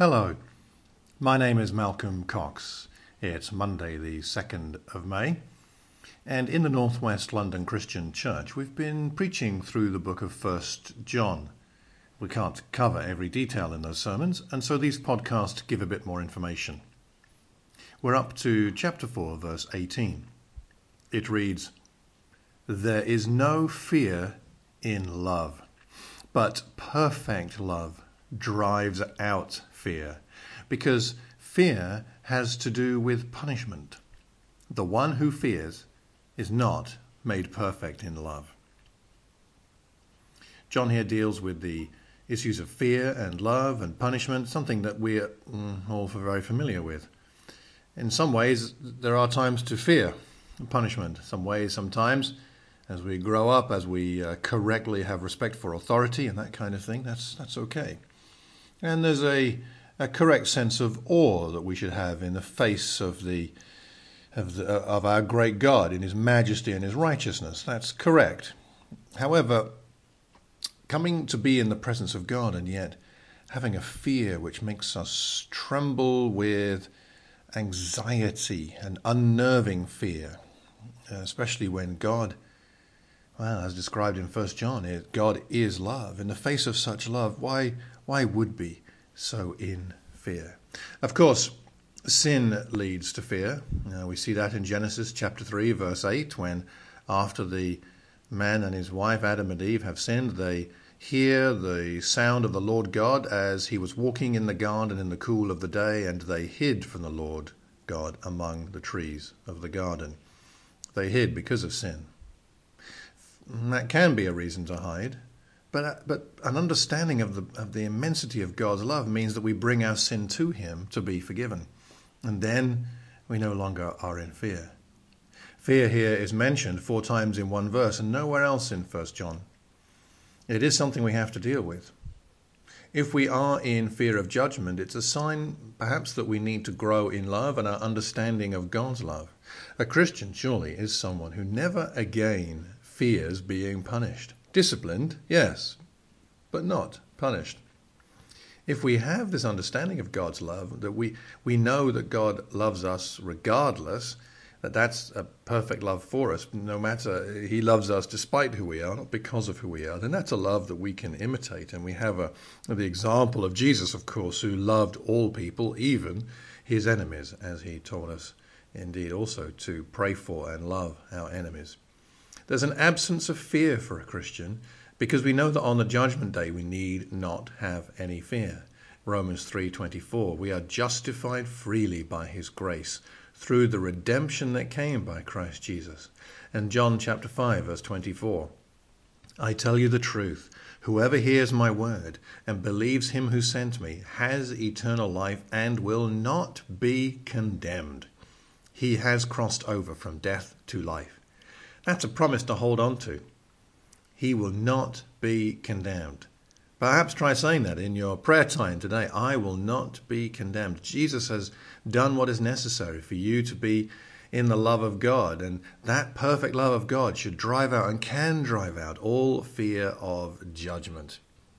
Hello, my name is Malcolm Cox. It's Monday the 2nd of May, and in the Northwest London Christian Church we've been preaching through the book of 1 John. We can't cover every detail in those sermons, and so these podcasts give a bit more information. We're up to chapter 4, verse 18. It reads, "There is no fear in love, but perfect love drives out fear, because fear has to do with punishment. The one who fears is not made perfect in love." John here deals with the issues of fear and love and punishment, something that we're all very familiar with. In some ways, there are times to fear punishment. Some ways, sometimes, as we grow up, as we correctly have respect for authority and that kind of thing, that's okay. And there's a correct sense of awe that we should have in the face of our great God, in his majesty and his righteousness. That's correct. However, coming to be in the presence of God and yet having a fear which makes us tremble with anxiety and unnerving fear, especially when God, as described in 1 John, God is love. In the face of such love, why would be so in fear? Of course, sin leads to fear. We see that in Genesis chapter 3, verse 8, when after the man and his wife, Adam and Eve, have sinned, they hear the sound of the Lord God as he was walking in the garden in the cool of the day, and they hid from the Lord God among the trees of the garden. They hid because of sin. That can be a reason to hide, but an understanding of the immensity of God's love means that we bring our sin to him to be forgiven, and then we no longer are in fear. Fear here is mentioned 4 times in one verse and nowhere else in 1 John. It is something we have to deal with. If we are in fear of judgment, it's a sign perhaps that we need to grow in love and our understanding of God's love. A Christian, surely, is someone who never again fears being punished. Disciplined, yes, but not punished. If we have this understanding of God's love, that we know that God loves us regardless, that's a perfect love for us, no matter, he loves us despite who we are, not because of who we are, then that's a love that we can imitate. And we have the example of Jesus, of course, who loved all people, even his enemies, as he taught us indeed also to pray for and love our enemies. There's an absence of fear for a Christian because we know that on the judgment day we need not have any fear. Romans 3:24, we are justified freely by his grace through the redemption that came by Christ Jesus. And John chapter 5 verse 24, I tell you the truth, whoever hears my word and believes him who sent me has eternal life and will not be condemned. He has crossed over from death to life. That's a promise to hold on to. He will not be condemned. Perhaps try saying that in your prayer time today. I will not be condemned. Jesus has done what is necessary for you to be in the love of God, and that perfect love of God should drive out and can drive out all fear of judgment.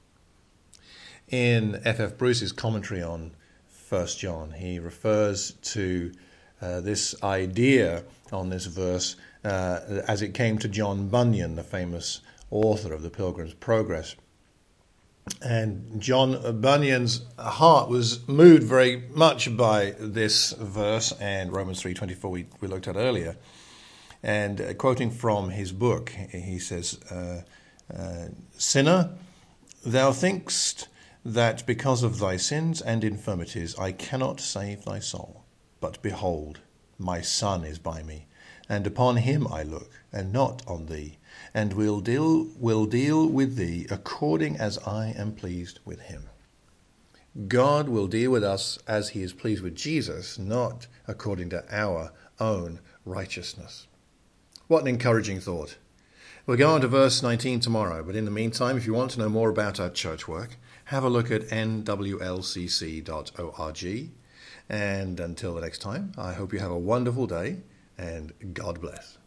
In F.F. Bruce's commentary on 1 John, he refers to this idea on this verse as it came to John Bunyan, the famous author of The Pilgrim's Progress. And John Bunyan's heart was moved very much by this verse and Romans 3:24 we looked at earlier. And quoting from his book, he says, Sinner, thou thinkst that because of thy sins and infirmities I cannot save thy soul. But behold, my Son is by me, and upon him I look, and not on thee, and will deal with thee according as I am pleased with him. God will deal with us as he is pleased with Jesus, not according to our own righteousness. What an encouraging thought. We'll go on to verse 19 tomorrow, but in the meantime, if you want to know more about our church work, have a look at nwlcc.org. And until the next time, I hope you have a wonderful day, and God bless.